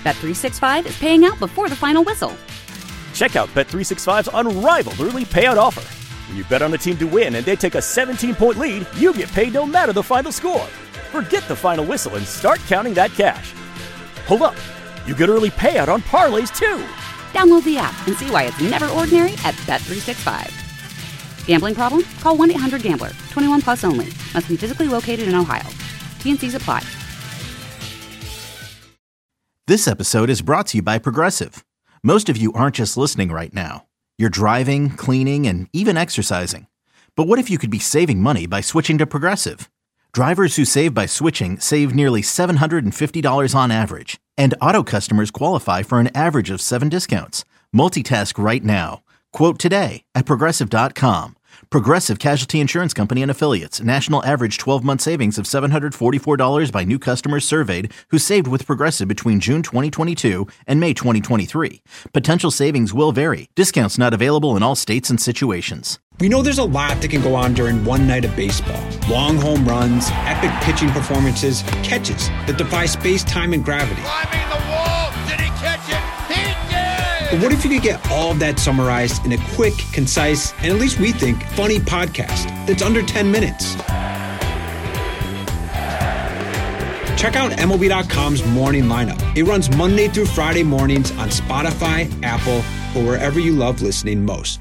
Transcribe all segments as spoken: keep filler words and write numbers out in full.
Bet three sixty-five is paying out before the final whistle. Check out Bet three sixty-five's unrivaled early payout offer. When you bet on a team to win and they take a seventeen-point lead, you get paid no matter the final score. Forget the final whistle and start counting that cash. Hold up. You get early payout on parlays, too. Download the app and see why it's never ordinary at Bet three sixty-five. Gambling problem? Call one eight hundred gambler. twenty-one plus only. Must be physically located in Ohio. T and C's apply. This episode is brought to you by Progressive. Most of you aren't just listening right now. You're driving, cleaning, and even exercising. But what if you could be saving money by switching to Progressive? Drivers who save by switching save nearly seven hundred fifty dollars on average. And auto customers qualify for an average of seven discounts. Multitask right now. Quote today at Progressive dot com. Progressive Casualty Insurance Company and Affiliates. National average twelve-month savings of seven hundred forty-four dollars by new customers surveyed who saved with Progressive between June twenty twenty-two and May twenty twenty-three. Potential savings will vary. Discounts not available in all states and situations. We know there's a lot that can go on during one night of baseball. Long home runs, epic pitching performances, catches that defy space, time, and gravity. Climbing the wall. Did he catch it? He did! But what if you could get all of that summarized in a quick, concise, and at least we think, funny podcast that's under ten minutes? Check out M L B dot com's Morning Lineup. It runs Monday through Friday mornings on Spotify, Apple, or wherever you love listening most.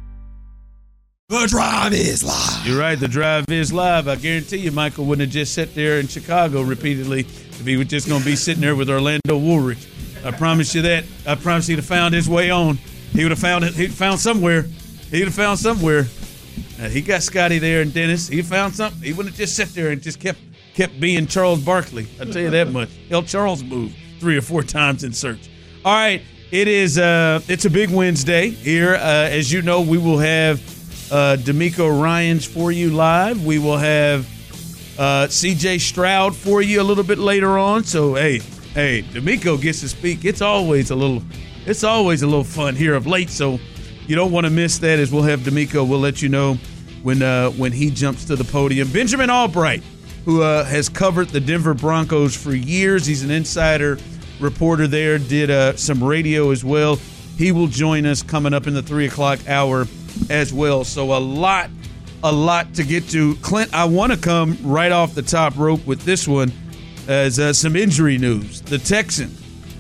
The Drive is live. You're right. The Drive is live. I guarantee you Michael wouldn't have just sat there in Chicago repeatedly if he was just going to be sitting there with Orlando Woolrich. I promise you that. I promise he'd have found his way on. He would have found it. He'd found somewhere. He'd have found somewhere. Uh, he got Scotty there and Dennis. He found something. He wouldn't have just sat there and just kept kept being Charles Barkley. I'll tell you that much. Hell, Charles moved three or four times in search. All right. It is. Uh, it's a big Wednesday here. Uh, as you know, we will have Uh, D'Amico Ryans for you live. We will have uh, C J Stroud for you a little bit later on. So hey, hey, D'Amico gets to speak. It's always a little, it's always a little fun here of late. So you don't want to miss that. As we'll have D'Amico. We'll let you know when uh, when he jumps to the podium. Benjamin Albright, who uh, has covered the Denver Broncos for years. He's an insider reporter there. Did uh, some radio as well. He will join us coming up in the three o'clock hour as well. So a lot, a lot to get to. Clint, I want to come right off the top rope with this one as uh, some injury news. The Texans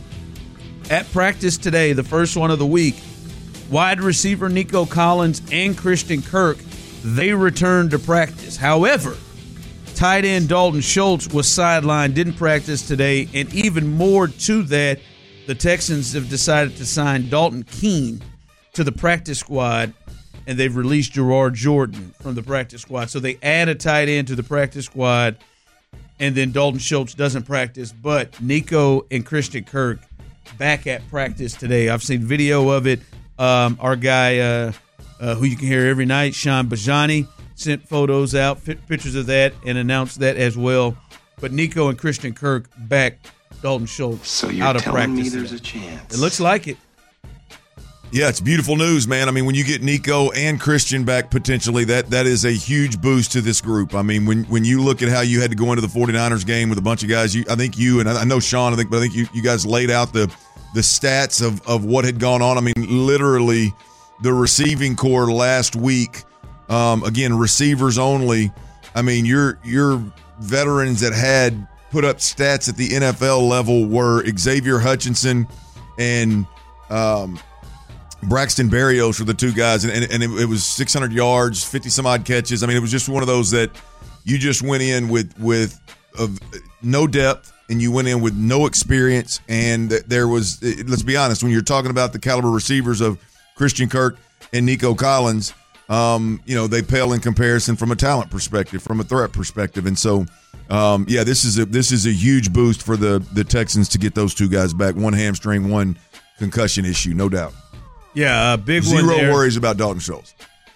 at practice today, the first one of the week, wide receiver Nico Collins and Christian Kirk, they returned to practice. However, tight end Dalton Schultz was sidelined, didn't practice today, and even more to that, the Texans have decided to sign Dalton Keene to the practice squad, and they've released Gerard Jordan from the practice squad. So they add a tight end to the practice squad, and then Dalton Schultz doesn't practice. But Nico and Christian Kirk back at practice today. I've seen video of it. Um, our guy, uh, uh, who you can hear every night, Sean Bajani, sent photos out, pictures of that, and announced that as well. But Nico and Christian Kirk back, Dalton Schultz so you're out of telling practice. Me there's today. a chance. It looks like it. Yeah, it's beautiful news, man. I mean, when you get Nico and Christian back potentially, that that is a huge boost to this group. I mean, when when you look at how you had to go into the 49ers game with a bunch of guys, you, I think you and I know Sean, I think, but I think you, you guys laid out the the stats of, of what had gone on. I mean, literally the receiving core last week, um, again, receivers only. I mean, your your veterans that had put up stats at the N F L level were Xavier Hutchinson and um, Braxton Berrios were the two guys, and, and, and it, it was six hundred yards, fifty some odd catches. I mean, it was just one of those that you just went in with with of no depth, and you went in with no experience. And there was, let's be honest, when you're talking about the caliber receivers of Christian Kirk and Nico Collins, um, you know, they pale in comparison from a talent perspective, from a threat perspective. And so, um, yeah, this is a this is a huge boost for the the Texans to get those two guys back. One hamstring, one concussion issue, no doubt. Yeah, a big Zero one there. worries about Dalton Schultz.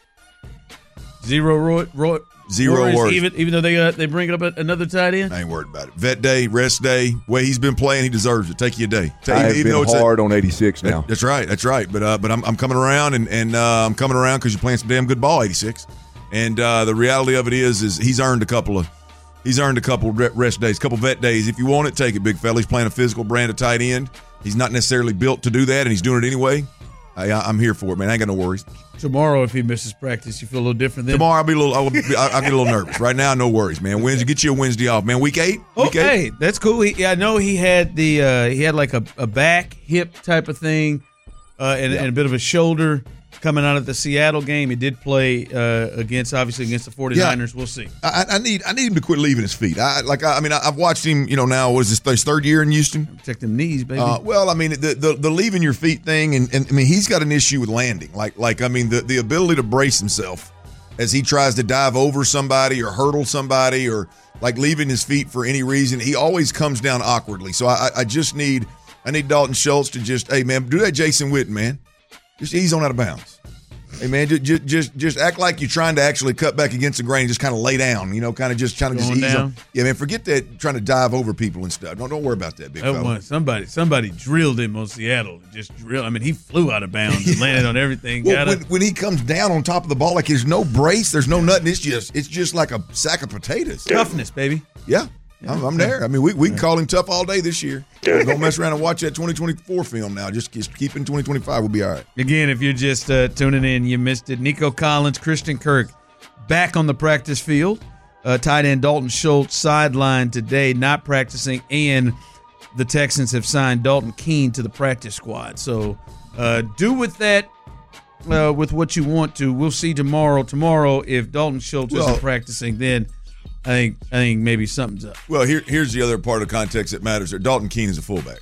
Zero ro- ro- Zero worries, worries. Even even though they uh, they bring up another tight end. I ain't worried about it. Vet day, rest day. Way he's been playing, he deserves it. Take you a day. Take, I have even been though it's hard a, on eighty-six now. That's right. That's right. But uh, but I'm I'm coming around, and and uh, I'm coming around because you're playing some damn good ball, eighty-six. And uh, the reality of it is is he's earned a couple of he's earned a couple rest days, a couple vet days. If you want it, take it, big fella. He's playing a physical brand of tight end. he's not necessarily built to do that, and he's doing it anyway, I, I'm here for it, man. I ain't got no worries. Tomorrow, if he misses practice, you feel a little different then? Tomorrow, I'll be a little. I'll, be, I'll, I'll get a little nervous. Right now, no worries, man. Wednesday, get you a Wednesday off, man. Week eight. Week Okay, eight? that's cool. He, yeah, I know he had the uh, he had like a, a back hip type of thing, uh, and, Yeah. and a bit of a shoulder coming out of the Seattle game. He did play uh, against obviously against the 49ers. Yeah. We'll see. I, I need. I need him to quit leaving his feet. I like. I, I mean, I, I've watched him. You know, now was this his third year in Houston? Protect them knees, baby. Uh, well, I mean, the, the the leaving your feet thing, and, and I mean, he's got an issue with landing. Like, like I mean, the, the ability to brace himself as he tries to dive over somebody or hurdle somebody or like leaving his feet for any reason. He always comes down awkwardly. So I, I just need I need Dalton Schultz to just, hey man, do that Jason Witten, man. Just ease on out of bounds. Hey man, just just just act like you're trying to actually cut back against the grain and just kind of lay down, you know, kind of just trying to just Going ease down. on. Yeah, man, forget that trying to dive over people and stuff. Don't don't worry about that, big That fella. one, somebody somebody drilled him on Seattle. Just drilled. I mean, he flew out of bounds and landed on everything. Well, Got when, it. when he comes down on top of the ball, like there's no brace, there's no nothing. It's just it's just like a sack of potatoes. Toughness, baby. Yeah, I'm, I'm there. I mean, we, we can call him tough all day this year. Don't mess around and watch that twenty twenty-four film now. Just, just keep in twenty twenty-five. We'll be all right. Again, if you're just uh, tuning in, you missed it. Nico Collins, Christian Kirk back on the practice field. Uh, tight end Dalton Schultz sidelined today, not practicing, and the Texans have signed Dalton Keene to the practice squad. So uh, do with that uh, with what you want to. We'll see tomorrow. Tomorrow, if Dalton Schultz Well- isn't practicing, then I think I think maybe something's up. Well, here, here's the other part of context that matters. There, Dalton Keene is a fullback.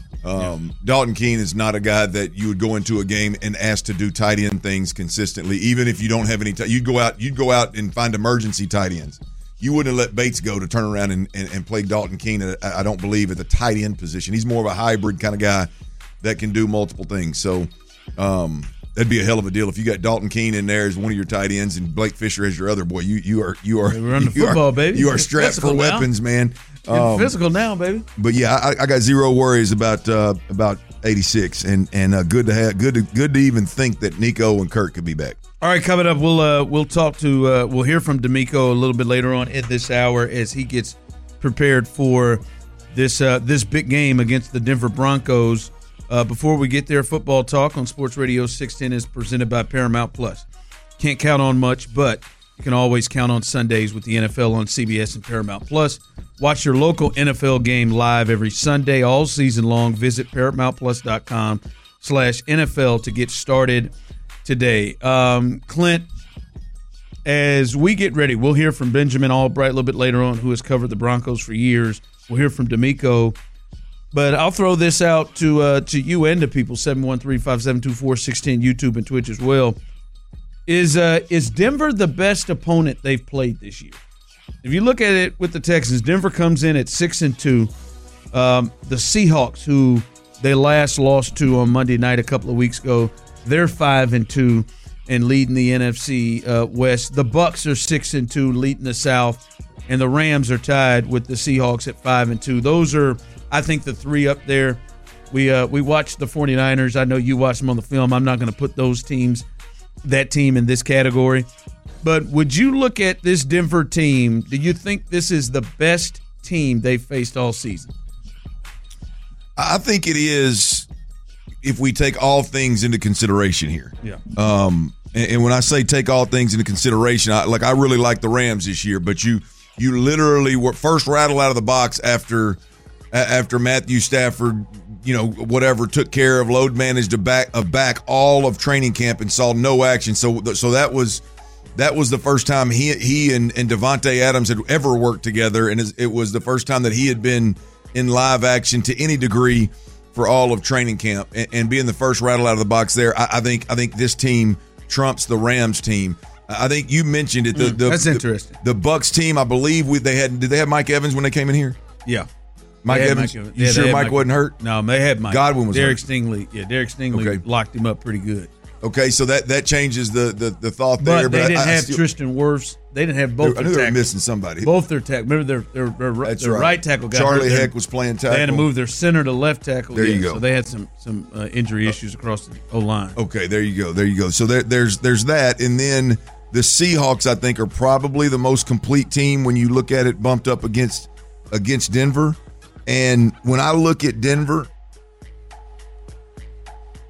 Um, Dalton Keene is not a guy that you would go into a game and ask to do tight end things consistently, even if you don't have any. T- you'd go out, you'd go out and find emergency tight ends. You wouldn't let Bates go to turn around and, and, and play Dalton Keene. At, I don't believe at the tight end position. He's more of a hybrid kind of guy that can do multiple things. So um, that'd be a hell of a deal if you got Dalton Keene in there as one of your tight ends and Blake Fisher as your other boy. You you are you are Hey, we're on the you football, are, baby. You are It's strapped for physical now. weapons, man. Getting Um, physical now, baby. but yeah, I, I got zero worries about uh, about eighty-six, and and uh, good to have good to good to even think that Nico and Kurt could be back. All right, coming up, we'll uh, we'll talk to uh, we'll hear from D'Amico a little bit later on in this hour as he gets prepared for this uh, this big game against the Denver Broncos. Uh, before we get there, football talk on Sports Radio six ten is presented by Paramount Plus. Can't count on much, but you can always count on Sundays with the N F L on C B S and Paramount Plus. Watch your local N F L game live every Sunday all season long. Visit paramountplus.com slash NFL to get started today. Um, Clint, as we get ready, we'll hear from Benjamin Albright a little bit later on, who has covered the Broncos for years. We'll hear from D'Amico. But I'll throw this out to uh, to you and to people, seven one three, five seven two, four six one zero, YouTube and Twitch as well. Is uh, is Denver the best opponent they've played this year? If you look at it with the Texans, Denver comes in at six and two. Um, the Seahawks, who they last lost to on Monday night a couple of weeks ago, they're five and two and leading the N F C uh, West. The Bucs are six and two, leading the South, and the Rams are tied with the Seahawks at five and two. Those are, I think, the three up there. We uh, we watched the 49ers. I know you watched them on the film. I'm not going to put those teams, that team, in this category. But would you look at this Denver team? Do you think this is the best team they've faced all season? I think it is if we take all things into consideration here. Yeah. Um, and, and when I say take all things into consideration, I, like I really like the Rams this year, but you you literally were first rattle out of the box after after Matthew Stafford, you know, whatever, took care of, load managed a back of back all of training camp and saw no action. So so that was that was the first time he he and, and Devontae Adams had ever worked together, and it was the first time that he had been in live action to any degree for all of training camp, and, and being the first rattle out of the box there, I, I think I think this team trumps the Rams team. I think you mentioned it. The, Mm, the, that's the, interesting. The Bucks team, I believe we they had. Did they have Mike Evans when they came in here? Yeah. Mike They had Evans. Mike Evans. You Yeah, sure they had Mike, Mike- wasn't hurt? No, they had Mike. Godwin was Derek hurt. Stingley. Yeah, Derek Stingley Okay. locked him up pretty good. Okay, so that, that changes the, the, the thought But there. they But didn't I, I have still, Tristan Wirfs. They didn't have both I their knew they were tackles. missing somebody. Both their tackles. Remember, their, their, their, That's their right. right tackle got Charlie hurt. Their- Heck was playing tackle. They had to move their center to left tackle. There you Yeah, go. So they had some some uh, injury issues across the O-line. Okay, there you go. There you go. So there, there's there's that, and then the Seahawks, I think, are probably the most complete team when you look at it bumped up against against Denver. And when I look at Denver,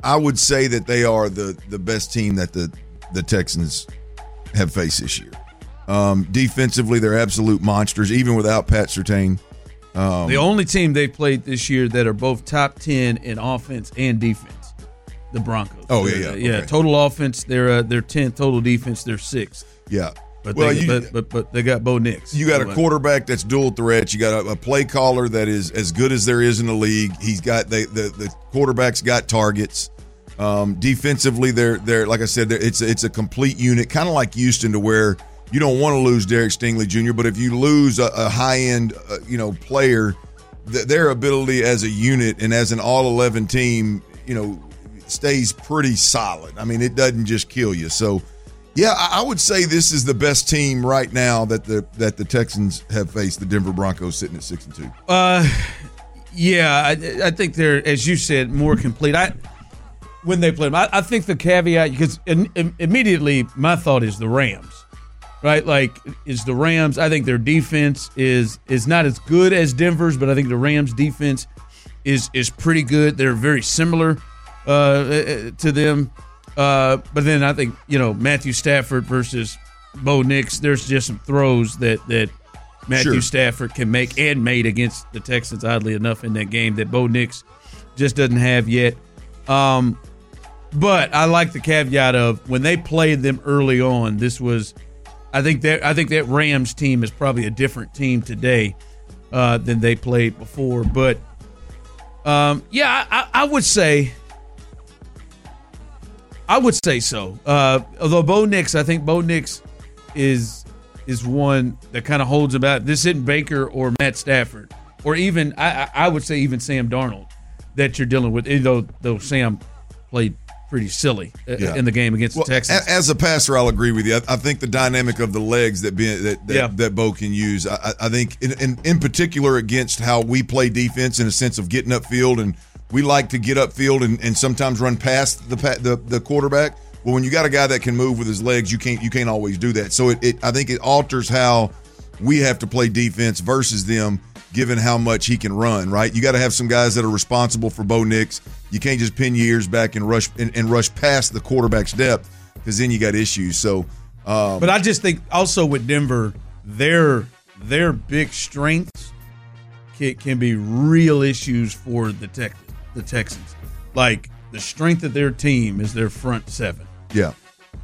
I would say that they are the the best team that the the Texans have faced this year. Um, defensively, they're absolute monsters, even without Pat Surtain. Um, the only team they played this year that are both top ten in offense and defense, the Broncos. Oh yeah, yeah, uh, yeah. Okay. Total offense, they're uh, they're tenth. Total defense, they're sixth. Yeah. But, well, they, you, but, but but they got Bo Nix. You got a quarterback that's dual threat. You got a, a play caller that is as good as there is in the league. He's got they, the the quarterback's got targets. Um, defensively, they're they're like I said, it's it's a complete unit, kind of like Houston, to where you don't want to lose Derek Stingley Junior But if you lose a, a high end, uh, you know, player, th- their ability as a unit and as an all eleven team, you know, stays pretty solid. I mean, it doesn't just kill you. So. Yeah, I would say this is the best team right now that the that the Texans have faced. The Denver Broncos sitting at six and two. Uh, yeah, I, I think they're, as you said, more complete. I when they play them, I, I think the caveat, because in, in, immediately my thought is the Rams, right? Like is the Rams. I think their defense is is not as good as Denver's, but I think the Rams' defense is is pretty good. They're very similar uh, to them. Uh, but then I think, you know, Matthew Stafford versus Bo Nix, there's just some throws that, that Matthew Sure. Stafford can make and made against the Texans, oddly enough, in that game that Bo Nix just doesn't have yet. Um, but I like the caveat of when they played them early on, this was, I think that, I think that Rams team is probably a different team today uh, than they played before. But, um, yeah, I, I would say... I would say so. Uh, although Bo Nix, I think Bo Nix is is one that kind of holds about. This isn't Baker or Matt Stafford, or even I, I would say even Sam Darnold that you're dealing with. Though though Sam played pretty silly Yeah. in the game against Well, the Texans. a- as a passer, I'll agree with you. I, I think the dynamic of the legs that ben, that that, Yeah. that Bo can use. I, I think in, in in particular against how we play defense in a sense of getting upfield, and we like to get upfield and, and sometimes run past the, the the quarterback. Well, when you got a guy that can move with his legs, you can't you can't always do that. So it, it I think it alters how we have to play defense versus them, given how much he can run. Right, you got to have some guys that are responsible for Bo Nix. You can't just pin your ears back and rush and, and rush past the quarterback's depth, because then you got issues. So, um, but I just think also with Denver, their their big strengths can, can be real issues for the Texans. The Texans, like the strength of their team is their front seven. yeah,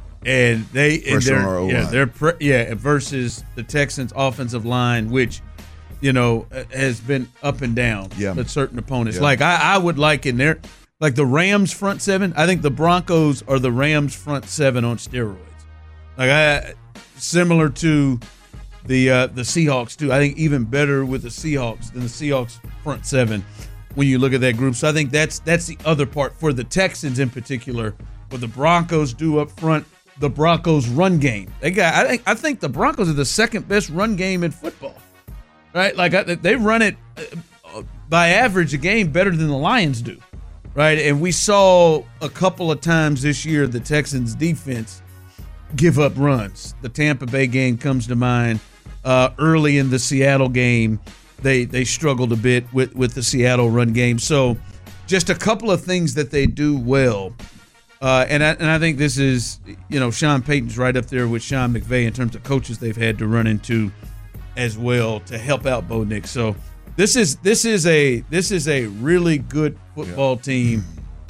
And they and Pressure on they're, our O-line. yeah, they're pre- yeah versus the Texans' offensive line, which you know has been up and down Yeah. with certain opponents. Yeah. Like I, I would like in there, like the Rams front seven. I think the Broncos are the Rams front seven on steroids. Like I, similar to the uh, the Seahawks too. I think even better with the Seahawks than the Seahawks front seven when you look at that group. So I think that's that's the other part for the Texans in particular. What the Broncos do up front, the Broncos run game. They got. I think. I think the Broncos are the second best run game in football. Right? Like I, they run it uh, by average a game better than the Lions do. Right? And we saw a couple of times this year the Texans defense give up runs. The Tampa Bay game comes to mind. Uh, early in the Seattle game, they they struggled a bit with, with the Seattle run game. So just a couple of things that they do well. Uh, and, I, and I think this is, you know, Sean Payton's right up there with Sean McVay in terms of coaches they've had to run into as well to help out Bo Nix. So this is this is a this is a really good football yeah. team.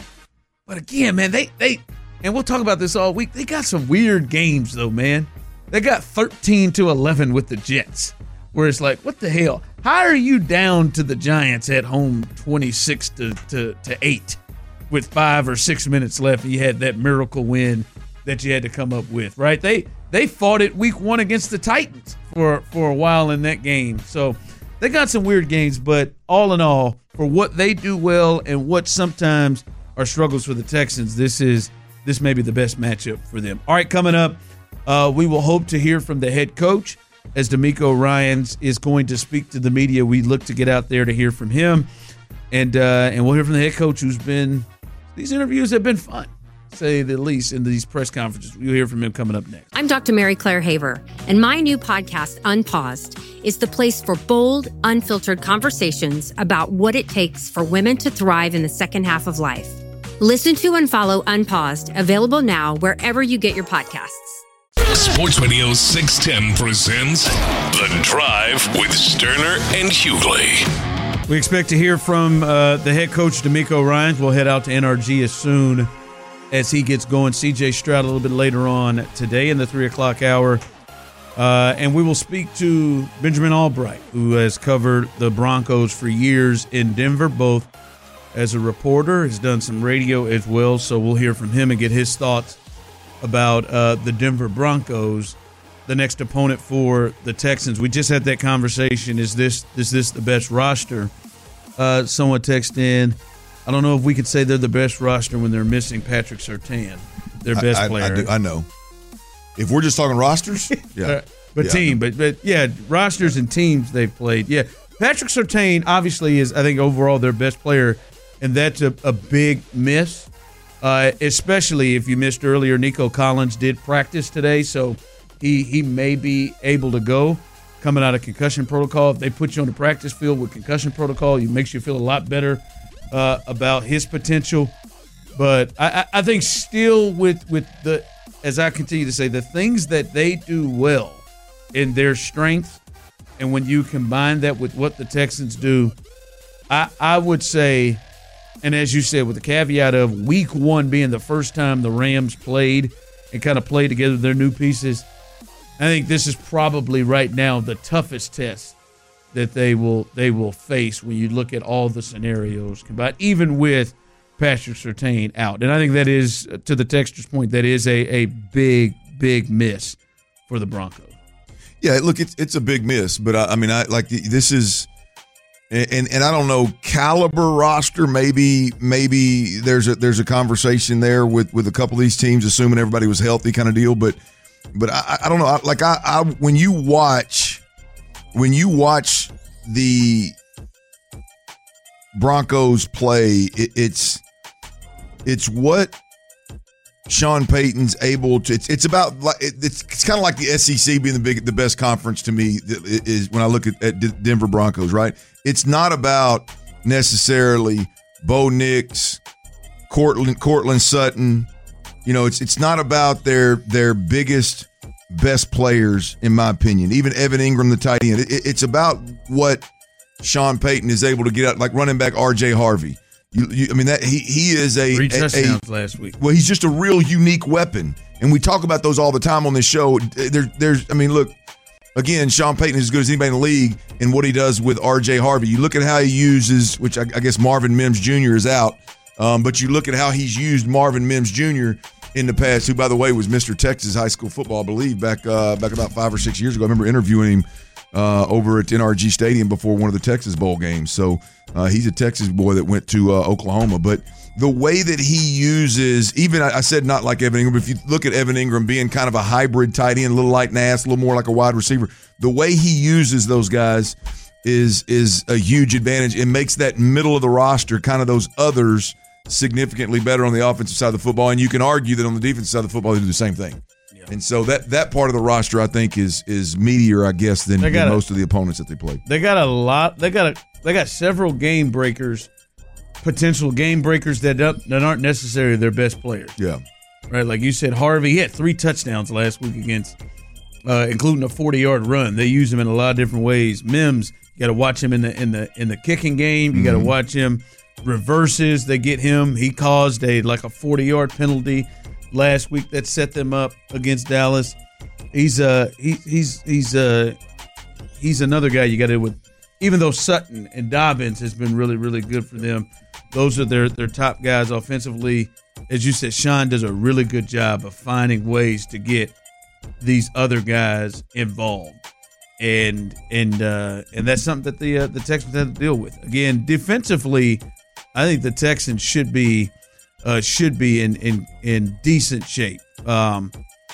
But again, man, they they and we'll talk about this all week. They got some weird games though, man. They got thirteen to eleven with the Jets, where it's like, what the hell? How are you down to the Giants at home twenty-six to eight with five or six minutes left? You had that miracle win that you had to come up with, right? They they fought it week one against the Titans for, for a while in that game. So they got some weird games, but all in all, for what they do well and what sometimes are struggles for the Texans, this is this may be the best matchup for them. All right, coming up, Uh, we will hope to hear from the head coach as DeMeco Ryans is going to speak to the media. We look to get out there to hear from him, and uh, and we'll hear from the head coach who's been – these interviews have been fun, to say the least, in these press conferences. We'll hear from him coming up next. I'm Doctor Mary Claire Haver, and my new podcast, Unpaused, is the place for bold, unfiltered conversations about what it takes for women to thrive in the second half of life. Listen to and follow Unpaused, available now wherever you get your podcasts. Sports Radio six ten presents The Drive with Sterner and Hughley. We expect to hear from uh, the head coach, DeMeco Ryans. We'll head out to N R G as soon as he gets going. C J Stroud a little bit later on today in the three o'clock hour. Uh, and we will speak to Benjamin Albright, who has covered the Broncos for years in Denver, both as a reporter, has done some radio as well. So we'll hear from him and get his thoughts about uh, the Denver Broncos, the next opponent for the Texans. We just had that conversation. Is this is this the best roster? Uh, someone texted in, I don't know if we could say they're the best roster when they're missing Patrick Surtain, their best I, I, player. I, do, I know. If we're just talking rosters, yeah. uh, but yeah, team, but, but yeah, rosters and teams they've played. Yeah, Patrick Surtain obviously is, I think, overall their best player, and that's a, a big miss. Uh, especially if you missed earlier, Nico Collins did practice today, so he he may be able to go coming out of concussion protocol. If they put you on the practice field with concussion protocol, it makes you feel a lot better uh, about his potential. But I, I think still with, with the, as I continue to say, the things that they do well in their strengths, and when you combine that with what the Texans do, I, I would say, and as you said, with the caveat of week one being the first time the Rams played and kind of played together their new pieces, I think this is probably right now the toughest test that they will they will face when you look at all the scenarios combined, even with Patrick Surtain out. And I think that is, to the texter's point, that is a, a big, big miss for the Broncos. Yeah, look, it's it's a big miss, but I, I mean, I like this is. And and I don't know, caliber roster, maybe maybe there's a there's a conversation there with, with a couple of these teams, assuming everybody was healthy kind of deal. But but I, I don't know. I, like I, I when you watch when you watch the Broncos play, it, it's it's what Sean Payton's able to. It's, it's about like it's it's kind of like the S E C being the big the best conference to me is when I look at, at Denver Broncos. Right, it's not about necessarily Bo Nix, Cortland Cortland Sutton. You know, it's it's not about their their biggest best players, in my opinion. Even Evan Ingram, the tight end. It, it's about what Sean Payton is able to get out, like running back R J Harvey. You, you, I mean, that he he is a three touchdowns a, last week. Well, he's just a real unique weapon, and we talk about those all the time on this show. There, there's, I mean, look, again, Sean Payton is as good as anybody in the league, and what he does with R J Harvey. You look at how he uses, which I, I guess Marvin Mims Junior is out, um, but you look at how he's used Marvin Mims Junior in the past, who, by the way, was Mister Texas high school football, I believe, back uh, back about five or six years ago. I remember interviewing him uh, over at N R G Stadium before one of the Texas Bowl games. So uh, he's a Texas boy that went to uh, Oklahoma. But the way that he uses, even I, I said not like Evan Ingram, but if you look at Evan Ingram being kind of a hybrid tight end, a little light and ass, a little more like a wide receiver, the way he uses those guys is is a huge advantage. It makes that middle of the roster, kind of those others, significantly better on the offensive side of the football. And you can argue that on the defensive side of the football, they do the same thing. Yeah. And so that that part of the roster, I think, is is meatier, I guess, than, than a, most of the opponents that they played. They got a lot. They got a, They got several game breakers, potential game breakers that don't, that aren't necessarily their best players. Yeah, right. Like you said, Harvey, he had three touchdowns last week against, uh, including a forty-yard run. They use him in a lot of different ways. Mims, you got to watch him in the in the in the kicking game. You got to mm-hmm. watch him reverses. They get him. He caused a like a forty-yard penalty last week that set them up against Dallas. He's uh he, he's he's uh he's another guy you got to with. Even though Sutton and Dobbins has been really really good for them, those are their their top guys offensively. As you said, Sean does a really good job of finding ways to get these other guys involved, and and uh, and that's something that the uh, the Texans have to deal with. Again, defensively, I think the Texans should be uh, should be in in, in decent shape. Um,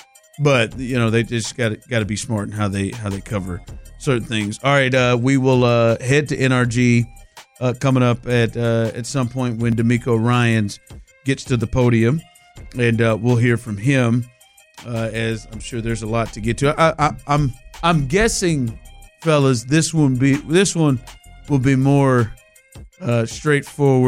but you know they just got got to be smart in how they how they cover certain things. All right, uh, we will uh, head to N R G uh, coming up at uh, at some point when DeMeco Ryans gets to the podium, and uh, we'll hear from him. Uh, as I'm sure there's a lot to get to. I, I, I'm I'm guessing, fellas, this one be this one will be more uh, straightforward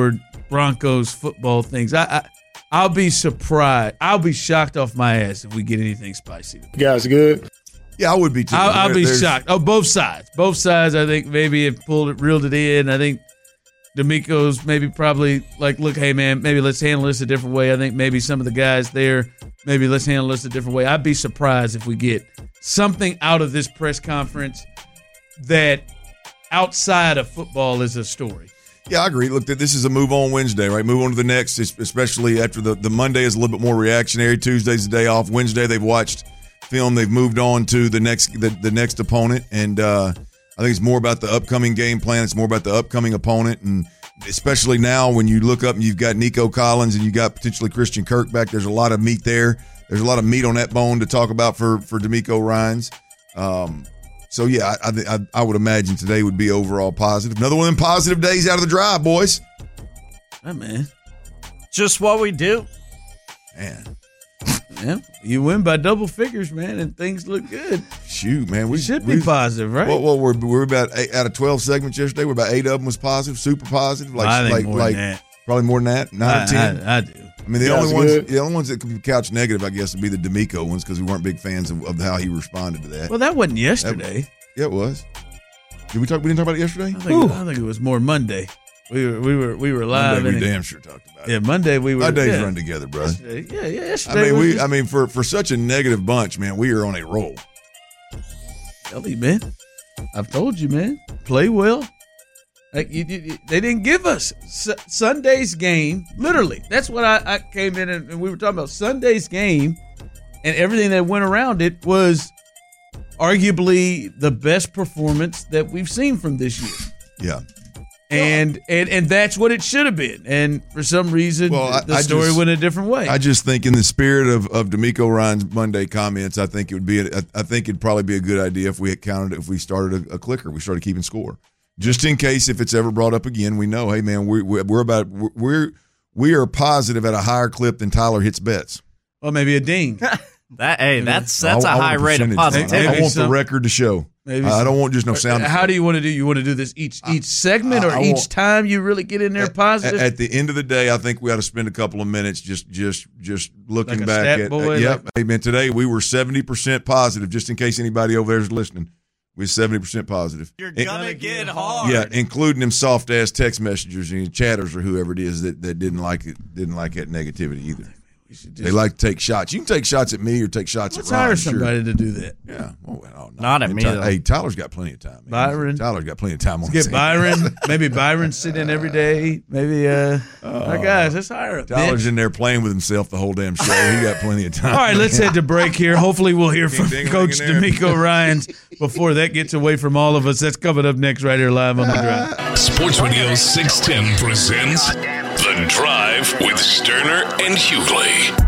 Broncos football things. I, I I'll be surprised. I'll be shocked off my ass if we get anything spicy. You guys good? Yeah, I would be too. I'll, I'll be There's, shocked. Oh, both sides. Both sides, I think, maybe have pulled it, reeled it in. I think D'Amico's maybe probably like, look, hey, man, maybe let's handle this a different way. I think maybe some of the guys there, maybe let's handle this a different way. I'd be surprised if we get something out of this press conference that outside of football is a story. Yeah, I agree. Look, this is a move on Wednesday, right? Move on to the next, especially after the, the Monday is a little bit more reactionary. Tuesday's the day off. Wednesday, they've watched film. They've moved on to the next the, the next opponent, and uh, I think it's more about the upcoming game plan. It's more about the upcoming opponent, and especially now when you look up and you've got Nico Collins and you've got potentially Christian Kirk back, there's a lot of meat there. There's a lot of meat on that bone to talk about for for D'Amico Ryans. Um, so yeah, I, I I would imagine today would be overall positive. Another one of them positive days out of the drive, boys. Hey, man, just what we do. Man. Yeah, you win by double figures, man, and things look good. Shoot, man, we you should be we, positive, right? Well, well we're we're about eight, out of twelve segments yesterday. We're about eight of them was positive, super positive. Like, I think like, more like than that. Probably more than that. Nine I, or ten. I, I do. I mean, the Yeah, only ones, good. the only ones that could couch negative, I guess, would be the D'Amico ones because we weren't big fans of, of how he responded to that. Well, that wasn't yesterday. That, yeah, it was. Did we talk? We didn't talk about it yesterday. I think, I think it was more Monday. We were we were we were live. Monday, we and damn it, sure talked about yeah, it. Monday we were. Our days yeah. run together, brother. Yesterday, yeah, yeah. I Yesterday mean, was we. just, I mean, for for such a negative bunch, man, we are on a roll. Tell me, man. I've told you, man. Play well. Like you, you, they didn't give us S- Sunday's game. Literally, that's what I, I came in and, and we were talking about. Sunday's game and everything that went around it was arguably the best performance that we've seen from this year. Yeah. And and and that's what it should have been. And for some reason, Well, I- the I story just- went a different way. I just think in the spirit of, of D'Amico Ryan's Monday comments, I think it would be, a, I think it'd probably be a good idea if we had counted, if we started a, a clicker, we started keeping score, just in case if it's ever brought up again, we know, hey man, we, we, we're about, we're, we are positive at a higher clip than Tyler hits bets. Well, maybe a ding. That hey, that's that's I, a I high rate of percentage. positivity. I, I want some- the record to show. Maybe I, I some- don't want just no sound. How do you want to do? You want to do this each each segment or I- I each want- time you really get in there At- positive? At, at the end of the day, I think we ought to spend a couple of minutes just just just looking Like a back stat at. boy, uh, yep. like- Hey man, today we were seventy percent positive. Just in case anybody over there is listening, we're seventy percent positive. You're In- gonna get hard. Yeah, including them soft ass text messengers and chatters or whoever it is that, that didn't like it, didn't like that negativity either. They like to take shots. You can take shots at me or take shots Let's at Ron. hire sure. somebody to do that. Yeah. Oh, well, no. Not at Hey, me, Ty- though. Hey, Tyler's got plenty of time. Man. Byron. Tyler's got plenty of time on Let's his get hands. Byron. Maybe Byron sit in every day. Maybe uh, our guys. Let's hire him. Tyler's in there playing with himself the whole damn show. He got plenty of time. All right, let's head to break here. Hopefully, we'll hear from Ding, ding, Coach ding in there. D'Amico Ryans before that gets away from all of us. That's coming up next right here live on The Drive. Sports Radio six ten presents The Drive with Sterner and Hughley.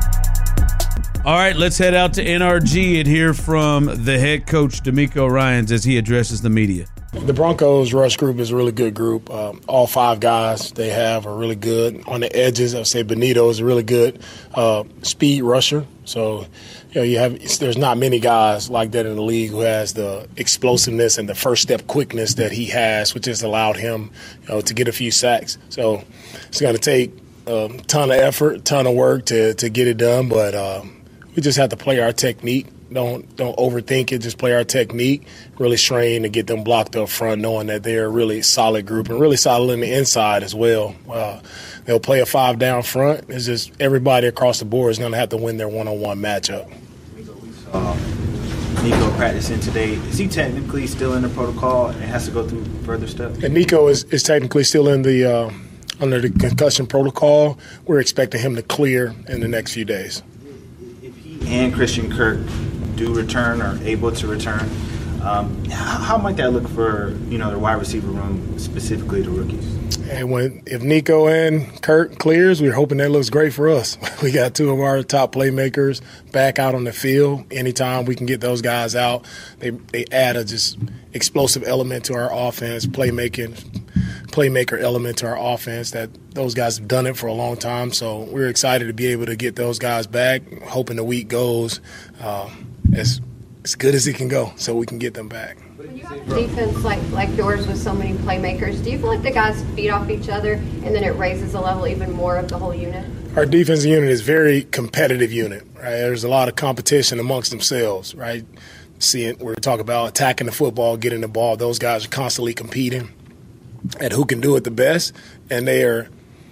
All right, let's head out to N R G and hear from the head coach, D'Amico Ryans, as he addresses the media. The Broncos rush group is a really good group. Um, all five guys they have are really good. On the edges, I'd say Benito is a really good uh, speed rusher. So, you know, you have there's not many guys like that in the league who has the explosiveness and the first step quickness that he has, which has allowed him, you know, to get a few sacks. So it's going to take a ton of effort, ton of work to to get it done, but um, we just have to play our technique. Don't don't overthink it. Just play our technique. Really strain to get them blocked up front, knowing that they're a really solid group and really solid in the inside as well. Uh, they'll play a five down front. It's just everybody across the board is going to have to win their one-on-one matchup. Um, Nico practicing today. Is he technically still in the protocol and has to go through further steps? And Nico is, is technically still in the uh, under the concussion protocol. We're expecting him to clear in the next few days. And Christian Kirk do return or able to return. Um, how, how might that look for, you know, the wide receiver room, specifically the rookies? And when if Nico and Kurt clears, we're hoping that looks great for us. We got two of our top playmakers back out on the field. Anytime we can get those guys out, they they add a just explosive element to our offense, playmaking, playmaker element to our offense. That those guys have done it for a long time. So we're excited to be able to get those guys back. Hoping the week goes uh, as as good as it can go, so we can get them back. When you Defense like like yours with so many playmakers, do you feel like the guys feed off each other and then it raises the level even more of the whole unit? Our defensive unit is a very competitive unit, right? There's a lot of competition amongst themselves, right? See it, we're talking about attacking the football, getting the ball. Those guys are constantly competing at who can do it the best, and they are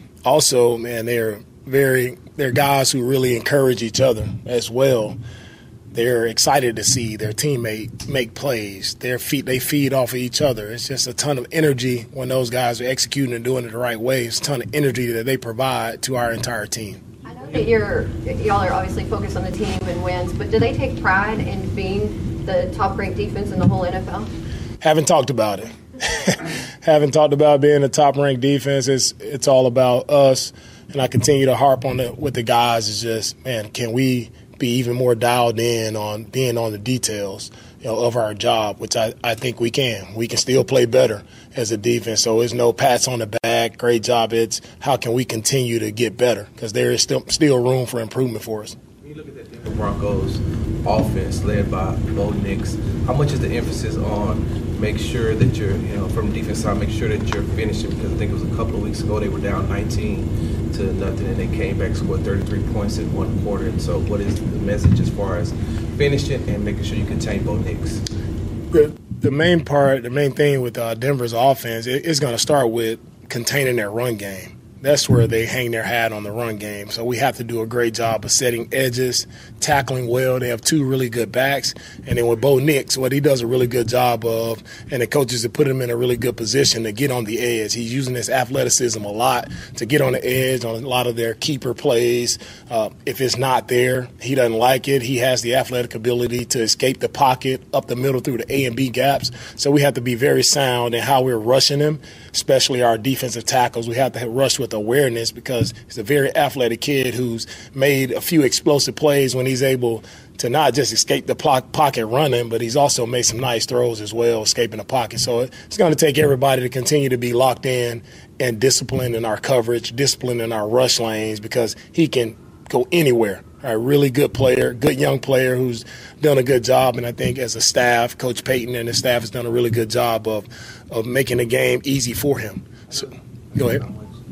also, man, they're very, they're guys who really encourage each other as well. They're excited to see their teammate make plays. Their feet, they feed off of each other. It's just a ton of energy when those guys are executing and doing it the right way. It's a ton of energy that they provide to our entire team. I know that you're, y'all are obviously focused on the team and wins, but do they take pride in being the top-ranked defense in the whole N F L? Haven't talked about it. Haven't talked about being a top-ranked defense. It's it's all about us, and I continue to harp on it with the guys. It's just, man, can we be even more dialed in on being on the details, you know, of our job, which I, I think we can. We can still play better as a defense. So it's no pats on the back, great job. It's how can we continue to get better, because there is still still room for improvement for us. When you look at that Denver Broncos offense led by Bo Nix, how much is the emphasis on make sure that you're, you know, from the defense side, make sure that you're finishing? Because I think it was a couple of weeks ago they were down nineteen to nothing, and they came back, scored thirty-three points in one quarter. And so what is the message as far as finishing and making sure you contain Bo Nix? The, the main part, the main thing with uh, Denver's offense it, is going to start with containing their run game. That's where they hang their hat on the run game. So we have to do a great job of setting edges, tackling well. They have two really good backs. And then with Bo Nix, what he does a really good job of, and the coaches have put him in a really good position to get on the edge. He's using his athleticism a lot to get on the edge on a lot of their keeper plays. Uh, if it's not there, he doesn't like it. He has the athletic ability to escape the pocket up the middle through the A and B gaps. So we have to be very sound in how we're rushing him, especially our defensive tackles. We have to rush with awareness, because he's a very athletic kid who's made a few explosive plays when he's able to not just escape the pocket running, but he's also made some nice throws as well, escaping the pocket. So it's going to take everybody to continue to be locked in and disciplined in our coverage, disciplined in our rush lanes, because he can go anywhere. A really good player, good young player who's done a good job. And I think as a staff, Coach Payton and his staff has done a really good job of, of making the game easy for him. So go ahead.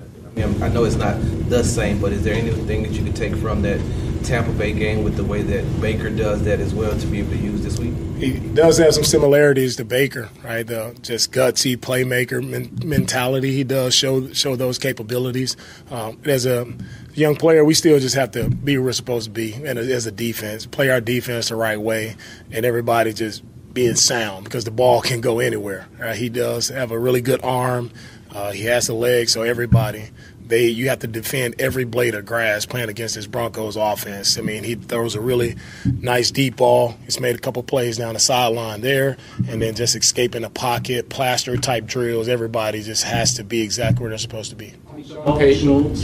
I know it's not the same, but is there anything that you could take from that Tampa Bay game with the way that Baker does that as well to be able to use this week? He does have some similarities to Baker, right? The just gutsy playmaker men- mentality. He does show show those capabilities. Um, as a young player, we still just have to be where we're supposed to be, and as a defense, play our defense the right way, and everybody just being sound, because the ball can go anywhere. Right? He does have a really good arm. Uh, he has the legs, so everybody, they you have to defend every blade of grass playing against this Broncos offense. I mean, he throws a really nice deep ball. He's made a couple plays down the sideline there, and then just escaping the pocket, plaster-type drills. Everybody just has to be exactly where they're supposed to be. Okay, Schultz,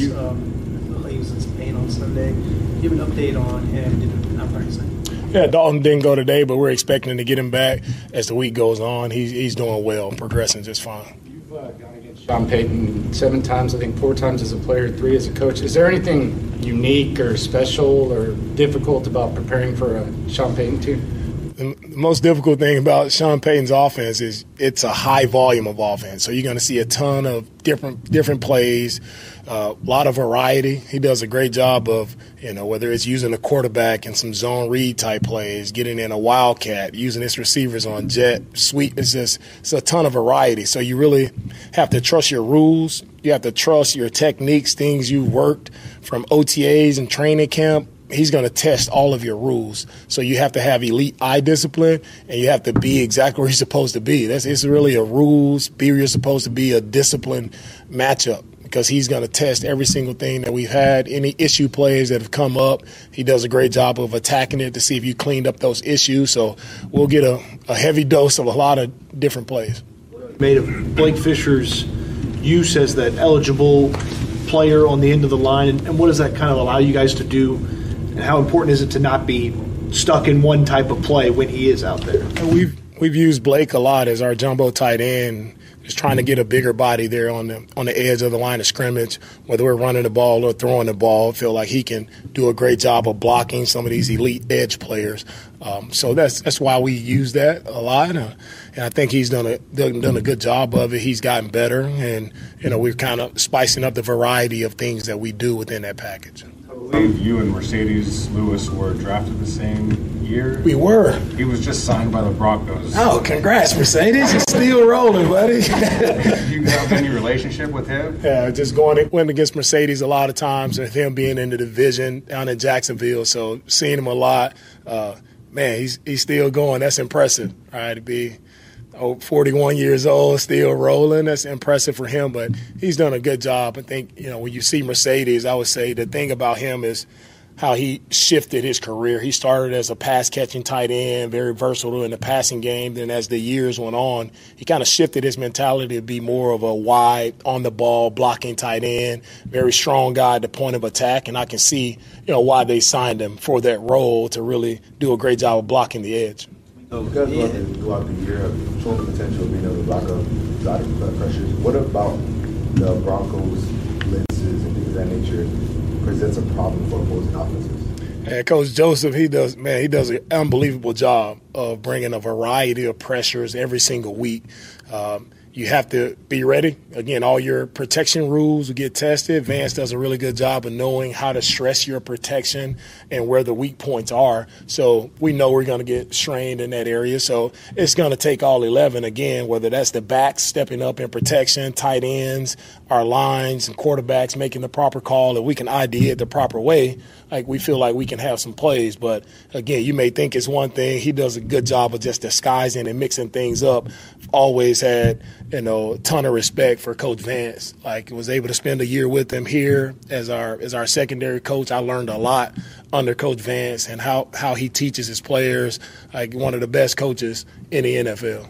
um, he was in some pain on Sunday. Do you have an update on him? Did he not practicing? Yeah, Dalton didn't go today, but we're expecting to get him back as the week goes on. He's, he's doing well, progressing just fine. You've uh, gone against Sean Payton seven times, I think four times as a player, three as a coach. Is there anything unique or special or difficult about preparing for a Sean Payton team? The most difficult thing about Sean Payton's offense is it's a high volume of offense. So you're going to see a ton of different different plays, a uh, lot of variety. He does a great job of, you know, whether it's using the quarterback in some zone read type plays, getting in a wildcat, using his receivers on jet sweep. It's just it's a ton of variety. So you really have to trust your rules. You have to trust your techniques, things you worked from O T As and training camp. He's going to test all of your rules. So you have to have elite eye discipline, and you have to be exactly where you're supposed to be. That's it's really a rules, be where you're supposed to be, a disciplined matchup, because he's going to test every single thing that we've had. Any issue plays that have come up, he does a great job of attacking it to see if you cleaned up those issues. So we'll get a, a heavy dose of a lot of different plays. Made of Blake Fisher's use as that eligible player on the end of the line, and, and what does that kind of allow you guys to do? And how important is it to not be stuck in one type of play when he is out there? We've we've used Blake a lot as our jumbo tight end. just trying to get a bigger body there on the on the edge of the line of scrimmage, whether we're running the ball or throwing the ball. I feel like he can do a great job of blocking some of these elite edge players. Um, so that's that's why we use that a lot, uh, and I think he's done a done, done a good job of it. He's gotten better, and you know we're kind of spicing up the variety of things that we do within that package. I believe you and Mercedes Lewis were drafted the same year. We were. He was just signed by the Broncos. Oh, congrats, Mercedes! You're still rolling, buddy. Do you have any relationship with him? Yeah, just going went against Mercedes a lot of times, with him being in the division down in Jacksonville. So seeing him a lot. Uh, Man, he's he's still going. That's impressive, right? To be oh, forty-one years old, still rolling. That's impressive for him, but he's done a good job. I think, you know, when you see Mercedes, I would say the thing about him is how he shifted his career. He started as a pass-catching tight end, very versatile in the passing game. Then as the years went on, he kind of shifted his mentality to be more of a wide, on-the-ball, blocking tight end, very strong guy at the point of attack. And I can see, you know, why they signed him for that role to really do a great job of blocking the edge. So you guys working throughout the year have shown the potential of being able to block up exotic pressures. What about the Broncos' blitzes and things of that nature presents a problem for opposing offenses? And Coach Joseph, he does, man, he does an unbelievable job of bringing a variety of pressures every single week. Um, you have to be ready. Again, all your protection rules will get tested. Vance does a really good job of knowing how to stress your protection and where the weak points are. So we know we're going to get strained in that area. So it's going to take all eleven, again, whether that's the backs stepping up in protection, tight ends, our lines and quarterbacks making the proper call, and we can I D it the proper way. Like, we feel like we can have some plays. But, again, you may think it's one thing. He does a good job of just disguising and mixing things up. Always had, you know, a ton of respect for Coach Vance. Like, was able to spend a year with him here as our as our secondary coach. I learned a lot under Coach Vance and how, how he teaches his players. Like, one of the best coaches in the N F L.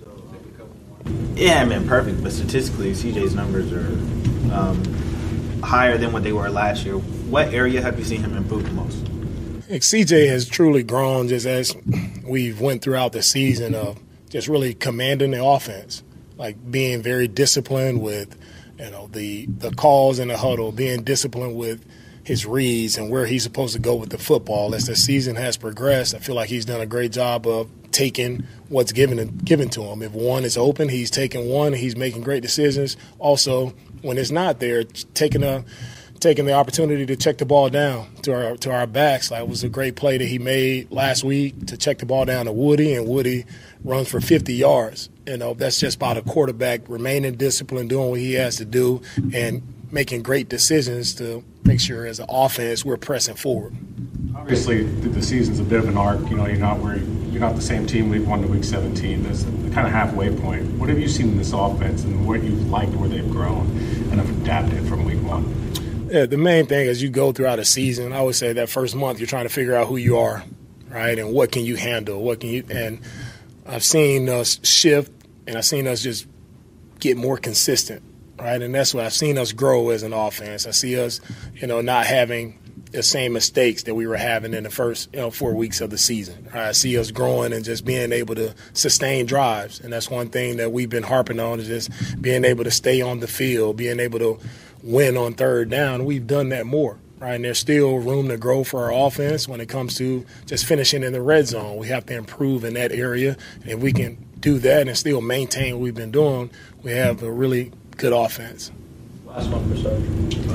Yeah, I mean, perfect. But statistically, C J's numbers are um, higher than what they were last year. What area have you seen him improve the most? I think C J has truly grown just as we've went throughout the season of just really commanding the offense, like being very disciplined with, you know, the the calls in the huddle, being disciplined with his reads and where he's supposed to go with the football. As the season has progressed, I feel like he's done a great job of taking what's given given to him. If one is open, he's taking one. He's making great decisions. Also, when it's not there, taking a taking the opportunity to check the ball down to our to our backs. Like, it was a great play that he made last week to check the ball down to Woody, and Woody runs for fifty yards. You know, that's just about a quarterback remaining disciplined, doing what he has to do, and making great decisions to make sure as an offense we're pressing forward. Obviously, the season's a bit of an arc. You know, you're not where you're not the same team week one to week seventeen. There's the kind of halfway point. What have you seen in this offense, and what you've liked where they've grown and have adapted from week one? Yeah, the main thing as you go throughout a season, I would say that first month you're trying to figure out who you are, right, and what can you handle, what can you. And I've seen us shift, and I've seen us just get more consistent, right, and that's what I've seen us grow as an offense. I see us, you know, not having the same mistakes that we were having in the first, you know, four weeks of the season. Right? I see us growing and just being able to sustain drives, and that's one thing that we've been harping on, is just being able to stay on the field, being able to win on third down. We've done that more, right? And there's still room to grow for our offense when it comes to just finishing in the red zone. We have to improve in that area, and if we can do that and still maintain what we've been doing, we have a really good offense. Last one for Sergeant.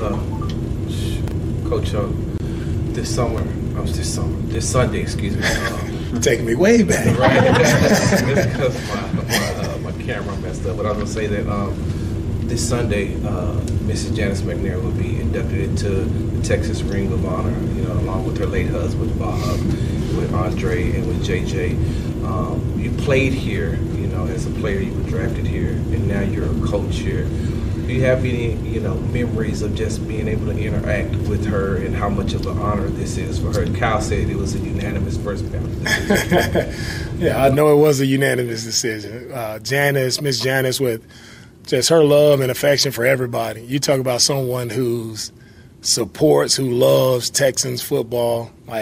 Uh, Coach, uh, this summer, I was this summer, this Sunday, excuse me. Uh, Taking me way back. Right. Because my, my, uh, my camera messed up. But I was going to say that um, this Sunday, uh, Missus Janice McNair will be inducted into the Texas Ring of Honor, you know, along with her late husband, Bob, with Andre, and with J J. Um, you played here, you know, as a player, you were drafted here, and now you're a coach here. Do you have any, you know, memories of just being able to interact with her and how much of an honor this is for her? Kyle said it was a unanimous first ballot decision. Yeah, I know it was a unanimous decision. Uh, Janice, Miss Janice, with just her love and affection for everybody. You talk about someone who's supports, who loves Texans football. Like,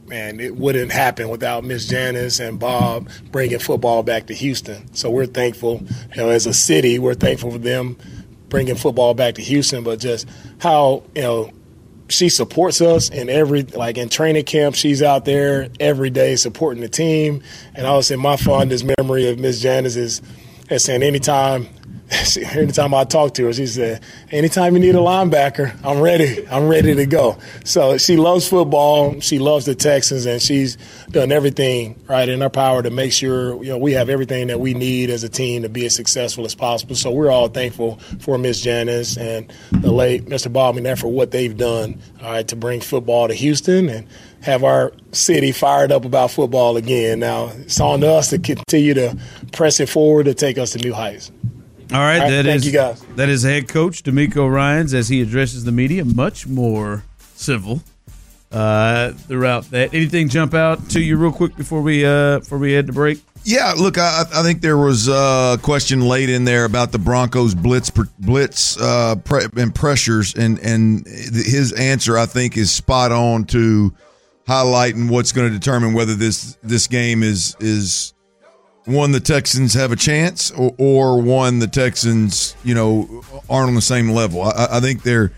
man, it wouldn't happen without Miss Janice and Bob bringing football back to Houston. So we're thankful, you know, as a city, we're thankful for them bringing football back to Houston, but just how, you know, she supports us in every, like in training camp, she's out there every day supporting the team. And I would say my fondest memory of Miss Janice is, is saying anytime, anytime I talk to her, she said, anytime you need a linebacker, I'm ready. I'm ready to go. So she loves football. She loves the Texans, and she's done everything right in her power to make sure, you know, we have everything that we need as a team to be as successful as possible. So we're all thankful for Miss Janice and the late Mister Bob McNair for what they've done, all right, to bring football to Houston and have our city fired up about football again. Now it's on us to continue to press it forward to take us to new heights. All right, All right that thank is you guys. that is head coach D'Amico Ryans as he addresses the media, much more civil uh, throughout that. Anything jump out to you real quick before we uh, before we head to break? Yeah, look, I, I think there was a question late in there about the Broncos blitz blitz uh, pre- and pressures, and and his answer I think is spot on to highlighting what's going to determine whether this this game is is. One, the Texans have a chance, or, or one, the Texans, you know, aren't on the same level. I, I think they're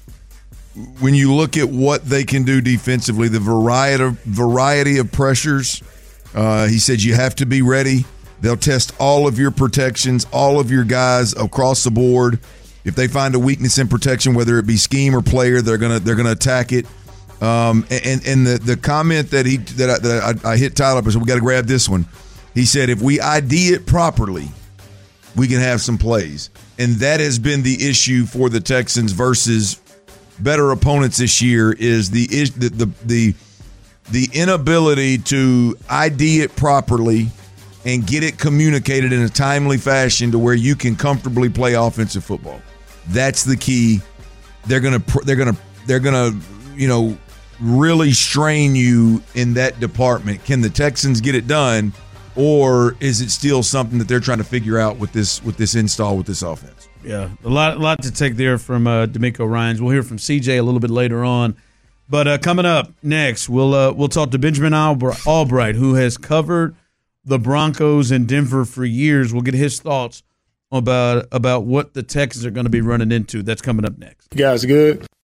– when you look at what they can do defensively, the variety of, variety of pressures, uh, he said you have to be ready. They'll test all of your protections, all of your guys across the board. If they find a weakness in protection, whether it be scheme or player, they're gonna they're gonna attack it. Um, and and the, the comment that he that I, that I, I hit Tyler up is we got to grab this one. He said, if we I D it properly, we can have some plays. And that has been the issue for the Texans versus better opponents this year is the the the the, the inability to I D it properly and get it communicated in a timely fashion to where you can comfortably play offensive football. That's the key. They're going to they're going to they're going to, you know, really strain you in that department. Can the Texans get it done? Or is it still something that they're trying to figure out with this with this install with this offense? Yeah, a lot, a lot to take there from uh, D'Amico Ryans. We'll hear from C J a little bit later on, but uh, coming up next, we'll uh, we'll talk to Benjamin Albright, who has covered the Broncos in Denver for years. We'll get his thoughts about about what the Texans are going to be running into. That's coming up next. You guys good?